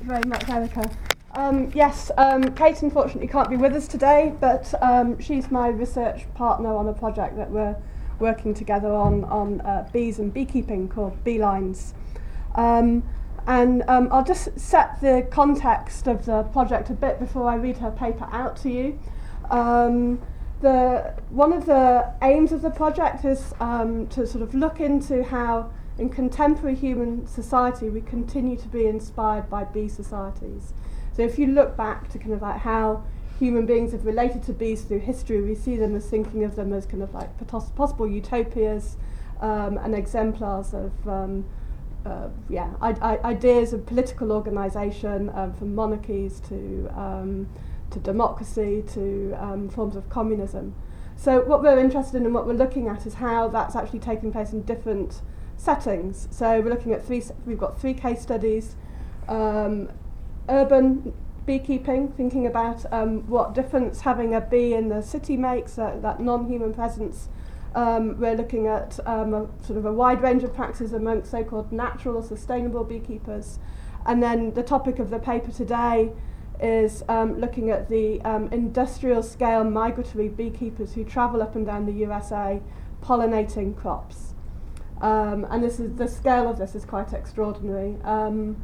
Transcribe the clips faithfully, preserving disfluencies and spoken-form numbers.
you very much, Erica. Um, yes, um, Kate unfortunately can't be with us today, but um, she's my research partner on a project that we're working together on, on uh, bees and beekeeping called Beelines. Um, and um, I'll just set the context of the project a bit before I read her paper out to you. Um, the, one of the aims of the project is um, to sort of look into how in contemporary human society we continue to be inspired by bee societies. So if you look back to kind of like how human beings have related to bees through history, we see them as thinking of them as kind of like potos- possible utopias um, and exemplars of um, uh, yeah I- I- ideas of political organisation, um, from monarchies to um, to democracy to um, forms of communism. So what we're interested in and what we're looking at is how that's actually taking place in different settings. So we're looking at three. We've got three case studies. Um, urban beekeeping, thinking about um, what difference having a bee in the city makes, uh, that non-human presence. Um, we're looking at um, a, sort of a wide range of practices amongst so-called natural or sustainable beekeepers. And then the topic of the paper today is um, looking at the um, industrial scale migratory beekeepers who travel up and down the U S A pollinating crops. Um, and this is the scale of this is quite extraordinary. Um,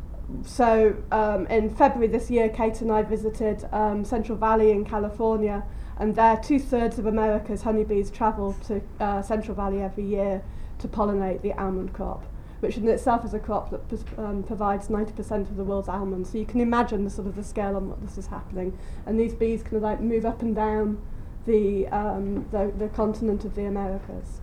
so um, in February this year, Kate and I visited um, Central Valley in California, and there two-thirds of America's honeybees travel to uh, Central Valley every year to pollinate the almond crop, which in itself is a crop that pres- um, provides ninety percent of the world's almonds. So you can imagine the sort of the scale on what this is happening. And these bees kind of like move up and down the um, the, the continent of the Americas.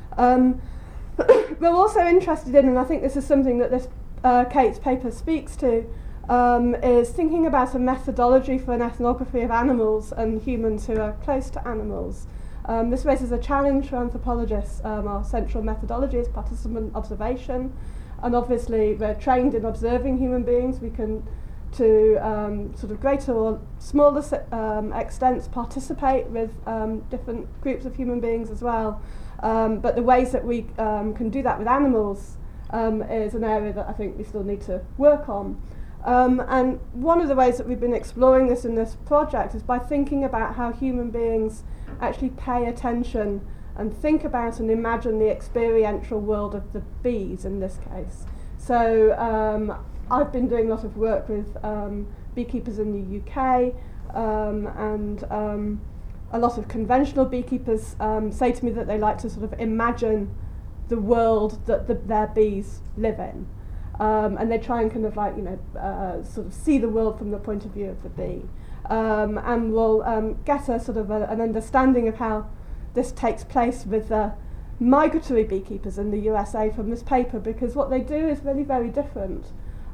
Um, we're also interested in, and I think this is something that this uh, Kate's paper speaks to, um, is thinking about a methodology for an ethnography of animals and humans who are close to animals. Um, this raises a challenge for anthropologists. Um, our central methodology is participant observation, and obviously we're trained in observing human beings. We can, to um, sort of greater or smaller um, extents, participate with um, different groups of human beings as well. Um, but the ways that we um, can do that with animals um, is an area that I think we still need to work on. Um, and one of the ways that we've been exploring this in this project is by thinking about how human beings actually pay attention and think about and imagine the experiential world of the bees in this case. So um, I've been doing a lot of work with um, beekeepers in the U K, um, and um, a lot of conventional beekeepers um, say to me that they like to sort of imagine the world that the, their bees live in. Um, and they try and kind of like, you know, uh, sort of see the world from the point of view of the bee. Um, and we'll um, get a sort of a, an understanding of how this takes place with the migratory beekeepers in the U S A from this paper, because what they do is really very different.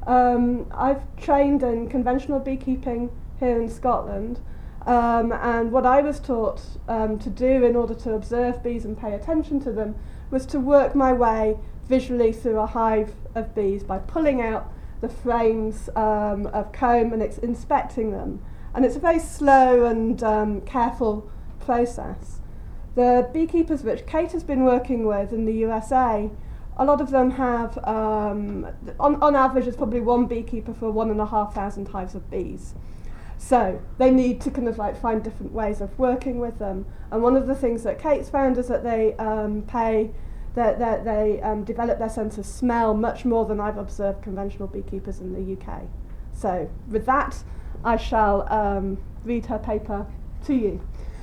Um, I've trained in conventional beekeeping here in Scotland, um, and what I was taught um, to do in order to observe bees and pay attention to them was to work my way visually through a hive of bees by pulling out the frames um, of comb and ex- inspecting them. And it's a very slow and um, careful process. The beekeepers which Kate has been working with in the U S A, a lot of them have, um, on, on average, there's probably one beekeeper for one and a half thousand hives of bees. So they need to kind of like find different ways of working with them. And one of the things that Kate's found is that they um, pay, that, that they um, develop their sense of smell much more than I've observed conventional beekeepers in the U K. So with that, I shall um, read her paper to you.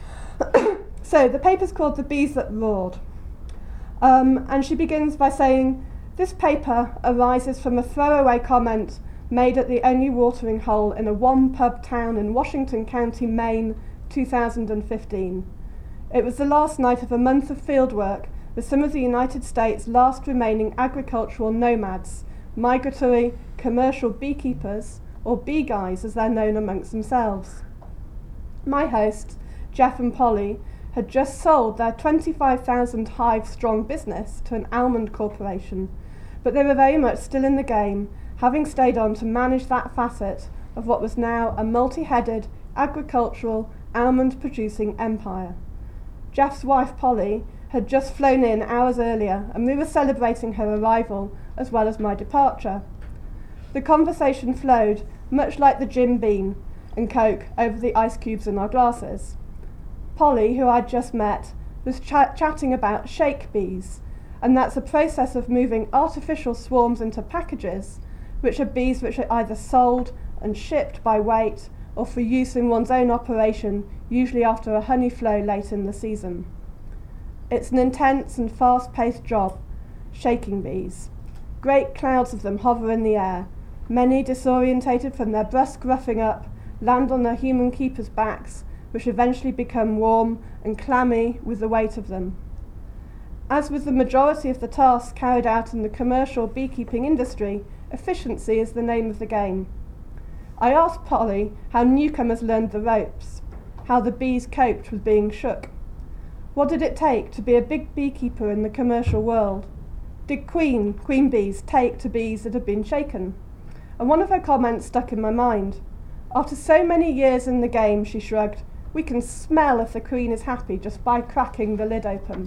So the paper's called The Bees That Roared. Um, and she begins by saying, "This paper arises from a throwaway comment made at the only watering hole in a one-pub town in Washington County, Maine, two thousand fifteen. It was the last night of a month of fieldwork with some of the United States' last remaining agricultural nomads, migratory commercial beekeepers, or bee guys as they're known amongst themselves. My hosts, Jeff and Polly, had just sold their twenty-five thousand hive strong business to an almond corporation, but they were very much still in the game, having stayed on to manage that facet of what was now a multi-headed agricultural almond producing empire. Jeff's wife Polly had just flown in hours earlier, and we were celebrating her arrival as well as my departure. the conversation flowed much like the Jim Beam and Coke over the ice cubes in our glasses. Polly, who I'd just met, was ch- chatting about shake bees, and that's a process of moving artificial swarms into packages, which are bees which are either sold and shipped by weight or for use in one's own operation, usually after a honey flow late in the season. It's an intense and fast-paced job, shaking bees. Great clouds of them hover in the air. Many, disorientated from their brusque roughing up, land on their human keepers' backs, which eventually become warm and clammy with the weight of them. As with the majority of the tasks carried out in the commercial beekeeping industry, efficiency is the name of the game. I asked Polly how newcomers learned the ropes, how the bees coped with being shook. What did it take to be a big beekeeper in the commercial world? Did queen, queen bees take to bees that had been shaken? And one of her comments stuck in my mind. After so many years in the game, she shrugged, we can smell if the queen is happy just by cracking the lid open.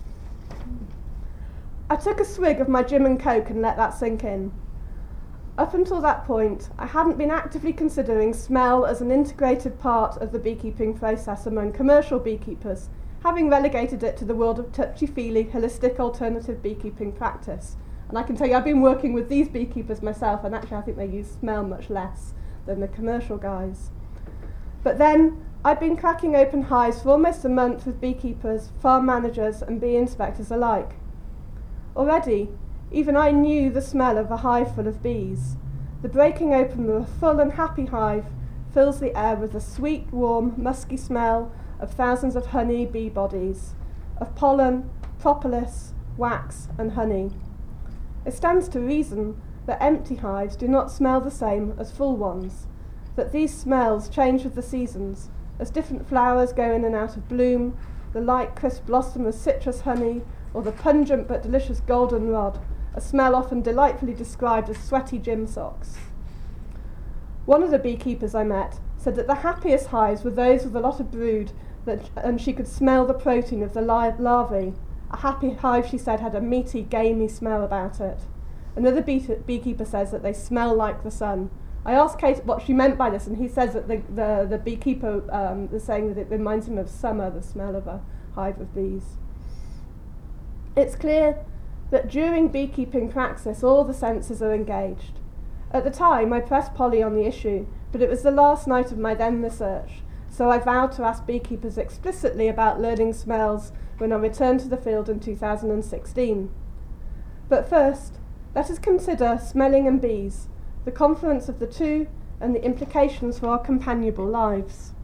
I took a swig of my gin and Coke and let that sink in. Up until that point, I hadn't been actively considering smell as an integrated part of the beekeeping process among commercial beekeepers, having relegated it to the world of touchy-feely, holistic alternative beekeeping practice. And I can tell you, I've been working with these beekeepers myself, and actually I think they use smell much less than the commercial guys. But then, I'd been cracking open hives for almost a month with beekeepers, farm managers and bee inspectors alike. Already, even I knew the smell of a hive full of bees. The breaking open of a full and happy hive fills the air with the sweet, warm, musky smell of thousands of honey bee bodies, of pollen, propolis, wax and honey. It stands to reason that empty hives do not smell the same as full ones, that these smells change with the seasons, as different flowers go in and out of bloom, the light crisp blossom of citrus honey, or the pungent but delicious goldenrod, a smell often delightfully described as sweaty gym socks. One of the beekeepers I met said that the happiest hives were those with a lot of brood, that, and she could smell the protein of the li- larvae. A happy hive, she said, had a meaty, gamey smell about it. Another bee- beekeeper says that they smell like the sun. I asked Kate what she meant by this, and he says that the, the, the beekeeper um, is saying that it reminds him of summer, the smell of a hive of bees. It's clear that during beekeeping praxis all the senses are engaged. At the time I pressed Polly on the issue, but it was the last night of my then research, so I vowed to ask beekeepers explicitly about learning smells when I returned to the field in two thousand sixteen. But first, let us consider smelling and bees, the confluence of the two and the implications for our companionable lives.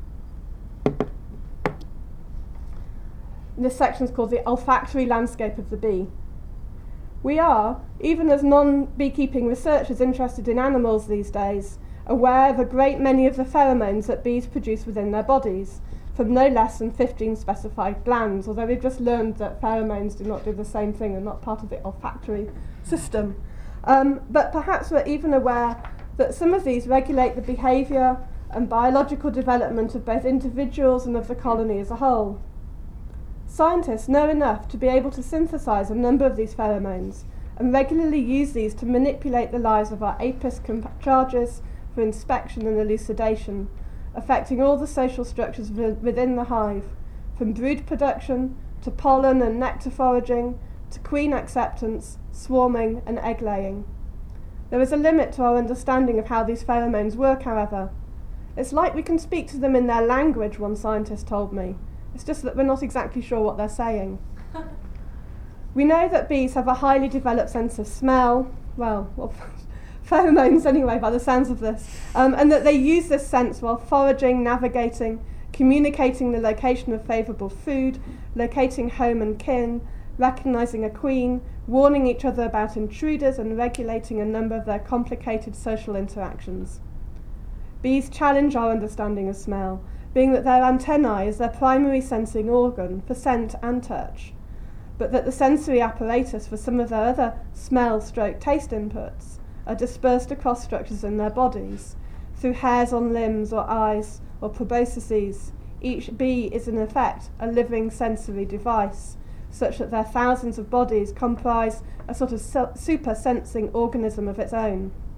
This section is called the olfactory landscape of the bee. We are, even as non-beekeeping researchers interested in animals these days, aware of a great many of the pheromones that bees produce within their bodies, from no less than fifteen specified glands, although we've just learned that pheromones do not do the same thing and not part of the olfactory system. Um, but perhaps we're even aware that some of these regulate the behaviour and biological development of both individuals and of the colony as a whole. Scientists know enough to be able to synthesize a number of these pheromones and regularly use these to manipulate the lives of our apis comp- charges for inspection and elucidation, affecting all the social structures v- within the hive, from brood production to pollen and nectar foraging to queen acceptance, swarming and egg laying. There is a limit to our understanding of how these pheromones work, however. It's like we can speak to them in their language, one scientist told me. It's just that we're not exactly sure what they're saying. We know that bees have a highly developed sense of smell, well, well pheromones anyway, by the sounds of this, um, and that they use this sense while foraging, navigating, communicating the location of favourable food, locating home and kin, recognising a queen, warning each other about intruders, and regulating a number of their complicated social interactions. Bees challenge our understanding of smell, being that their antennae is their primary sensing organ for scent and touch, but that the sensory apparatus for some of their other smell stroke taste inputs are dispersed across structures in their bodies, through hairs on limbs or eyes or proboscises. Each bee is in effect a living sensory device, such that their thousands of bodies comprise a sort of super sensing organism of its own.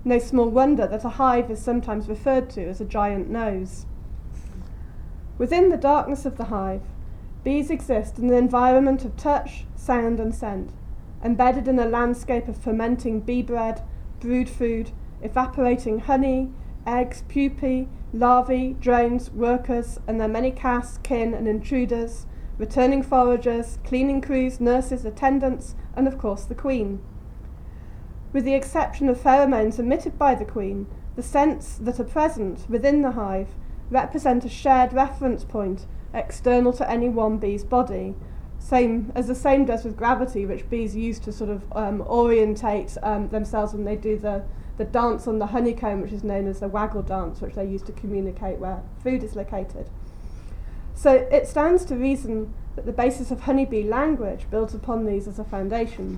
No small wonder that a hive is sometimes referred to as a giant nose. Within the darkness of the hive, bees exist in an environment of touch, sound and scent, embedded in a landscape of fermenting bee bread, brood food, evaporating honey, eggs, pupae, larvae, drones, workers, and their many casts, kin and intruders, returning foragers, cleaning crews, nurses, attendants, and of course the queen. With the exception of pheromones emitted by the queen, the scents that are present within the hive represent a shared reference point external to any one bee's body, same as the same does with gravity, which bees use to sort of um, orientate um, themselves when they do the, the dance on the honeycomb, which is known as the waggle dance, which they use to communicate where food is located. So it stands to reason that the basis of honeybee language builds upon these as a foundation.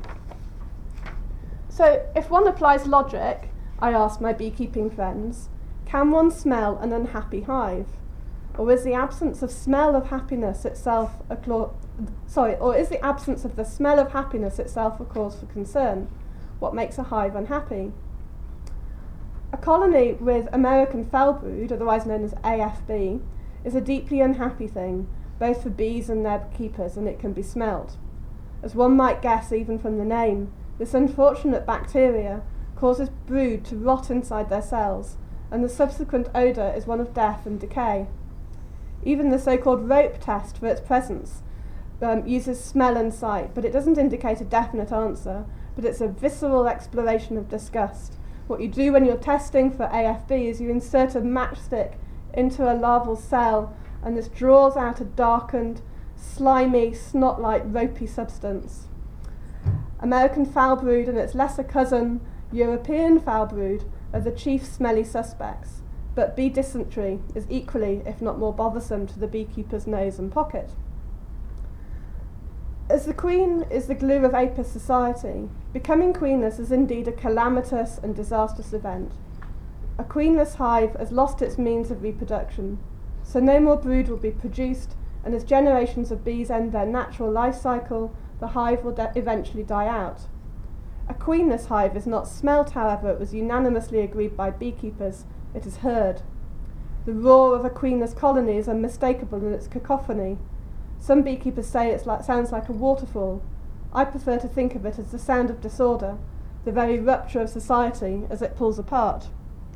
So if one applies logic, I ask my beekeeping friends, can one smell an unhappy hive? Or is the absence of smell of happiness itself a cla- sorry, or is the absence of the smell of happiness itself a cause for concern? What makes a hive unhappy? A colony with American foulbrood, otherwise known as A F B, is a deeply unhappy thing, both for bees and their keepers, and it can be smelled. As one might guess even from the name, this unfortunate bacteria causes brood to rot inside their cells, and the subsequent odour is one of death and decay. Even the so-called rope test for its presence um, uses smell and sight, but it doesn't indicate a definite answer, but it's a visceral exploration of disgust. What you do when you're testing for A F B is you insert a matchstick into a larval cell, and this draws out a darkened, slimy, snot-like, ropey substance. American foulbrood and its lesser cousin, European foulbrood, are the chief smelly suspects, but bee dysentery is equally, if not more bothersome, to the beekeeper's nose and pocket. As the queen is the glue of Apis society, becoming queenless is indeed a calamitous and disastrous event. A queenless hive has lost its means of reproduction, so no more brood will be produced, and as generations of bees end their natural life cycle, the hive will de- eventually die out. A queenless hive is not smelt, however, it was unanimously agreed by beekeepers, it is heard. The roar of a queenless colony is unmistakable in its cacophony. Some beekeepers say it like, sounds like a waterfall. I prefer to think of it as the sound of disorder, the very rupture of society as it pulls apart.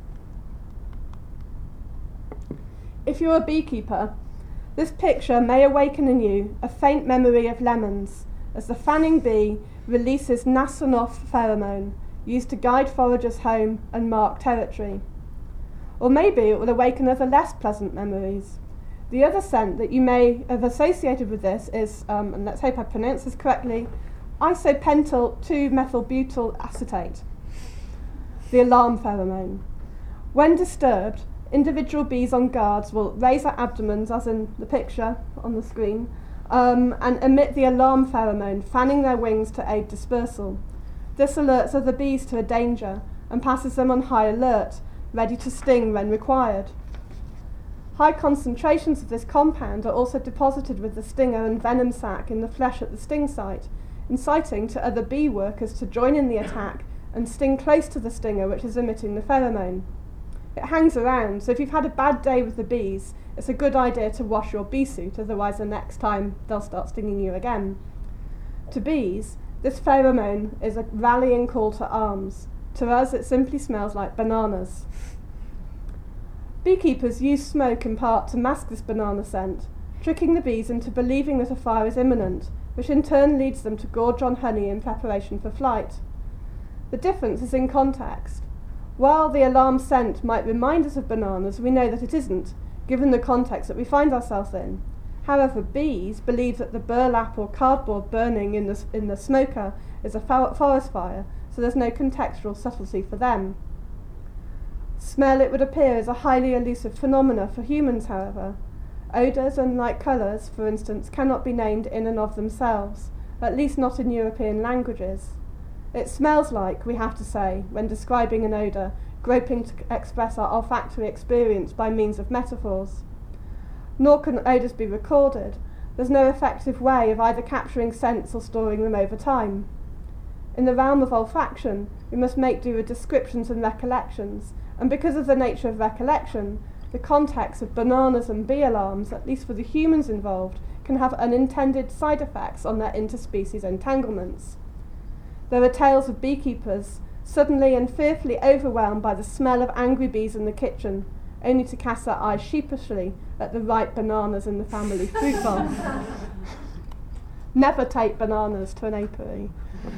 If you're a beekeeper, this picture may awaken in you a faint memory of lemons, as the fanning bee releases Nasonov pheromone, used to guide foragers home and mark territory. Or maybe it will awaken other less pleasant memories. The other scent that you may have associated with this is, um, and let's hope I pronounce this correctly, isopentyl two methylbutyl acetate, the alarm pheromone. When disturbed, individual bees on guards will raise their abdomens, as in the picture on the screen, um, and emit the alarm pheromone, fanning their wings to aid dispersal. This alerts other bees to a danger and passes them on high alert, ready to sting when required. High concentrations of this compound are also deposited with the stinger and venom sac in the flesh at the sting site, inciting to other bee workers to join in the attack and sting close to the stinger which is emitting the pheromone. It hangs around, so if you've had a bad day with the bees, it's a good idea to wash your bee suit, otherwise the next time they'll start stinging you again. To bees, this pheromone is a rallying call to arms. To us, it simply smells like bananas. Beekeepers use smoke in part to mask this banana scent, tricking the bees into believing that a fire is imminent, which in turn leads them to gorge on honey in preparation for flight. The difference is in context. While the alarm scent might remind us of bananas, we know that it isn't, given the context that we find ourselves in. However, bees believe that the burlap or cardboard burning in the, in the smoker is a forest fire, so there's no contextual subtlety for them. Smell, it would appear, is a highly elusive phenomena for humans, however. Odours, unlike colours, for instance, cannot be named in and of themselves, at least not in European languages. It smells like, we have to say, when describing an odour, groping to express our olfactory experience by means of metaphors. Nor can odours be recorded. There's no effective way of either capturing scents or storing them over time. In the realm of olfaction, we must make do with descriptions and recollections, and because of the nature of recollection, the context of bananas and bee alarms, at least for the humans involved, can have unintended side effects on their interspecies entanglements. There are tales of beekeepers suddenly and fearfully overwhelmed by the smell of angry bees in the kitchen, only to cast their eyes sheepishly at the ripe bananas in the family fruit bowl. Never take bananas to an apiary.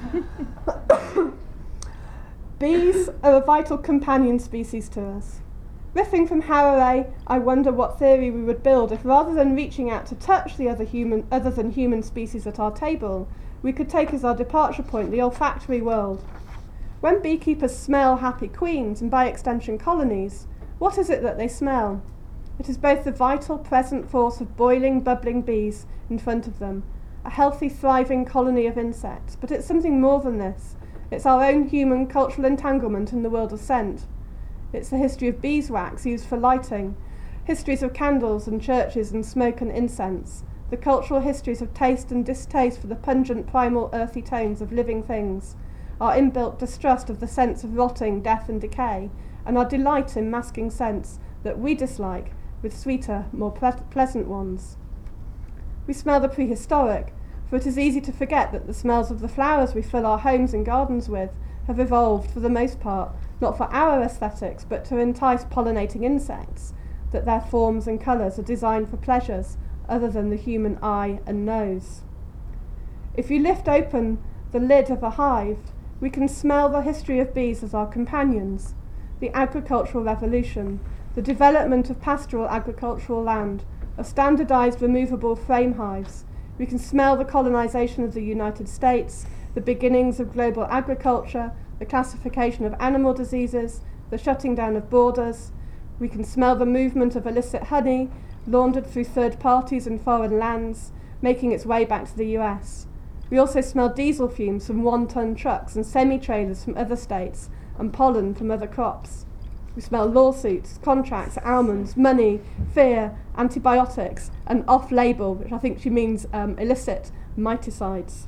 Bees are a vital companion species to us. Riffing from Harare, I wonder what theory we would build if rather than reaching out to touch the other human, other than human species at our table, we could take as our departure point the olfactory world. When beekeepers smell happy queens, and by extension colonies, what is it that they smell? It is both the vital present force of boiling, bubbling bees in front of them, a healthy, thriving colony of insects, but it's something more than this. It's our own human cultural entanglement in the world of scent. It's the history of beeswax used for lighting, histories of candles and churches and smoke and incense, the cultural histories of taste and distaste for the pungent primal earthy tones of living things, our inbuilt distrust of the sense of rotting, death and decay, and our delight in masking scents that we dislike with sweeter, more ple- pleasant ones. We smell the prehistoric, for it is easy to forget that the smells of the flowers we fill our homes and gardens with have evolved, for the most part, not for our aesthetics, but to entice pollinating insects, that their forms and colours are designed for pleasures other than the human eye and nose. If you lift open the lid of a hive, we can smell the history of bees as our companions, the agricultural revolution, the development of pastoral agricultural land, of standardised removable frame hives. We can smell the colonisation of the United States, the beginnings of global agriculture, the classification of animal diseases, the shutting down of borders. We can smell the movement of illicit honey, laundered through third parties and foreign lands, making its way back to the U S. We also smell diesel fumes from one-ton trucks and semi-trailers from other states, and pollen from other crops. We smell lawsuits, contracts, almonds, money, fear, antibiotics, and off-label, which I think she means um, illicit, miticides.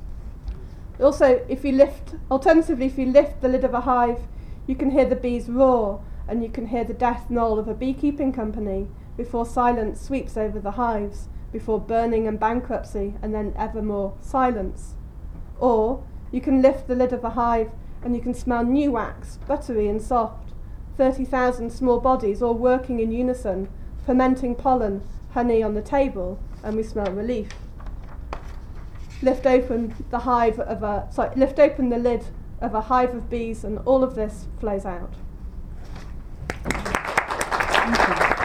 Also, if you lift, alternatively, if you lift the lid of a hive, you can hear the bees roar, and you can hear the death knell of a beekeeping company before silence sweeps over the hives, before burning and bankruptcy, and then ever more silence. Or you can lift the lid of a hive, and you can smell new wax, buttery and soft, thirty thousand small bodies all working in unison, fermenting pollen, honey on the table, and we smell relief. Lift open the hive of a, sorry, lift open the lid of a hive of bees, and all of this flows out.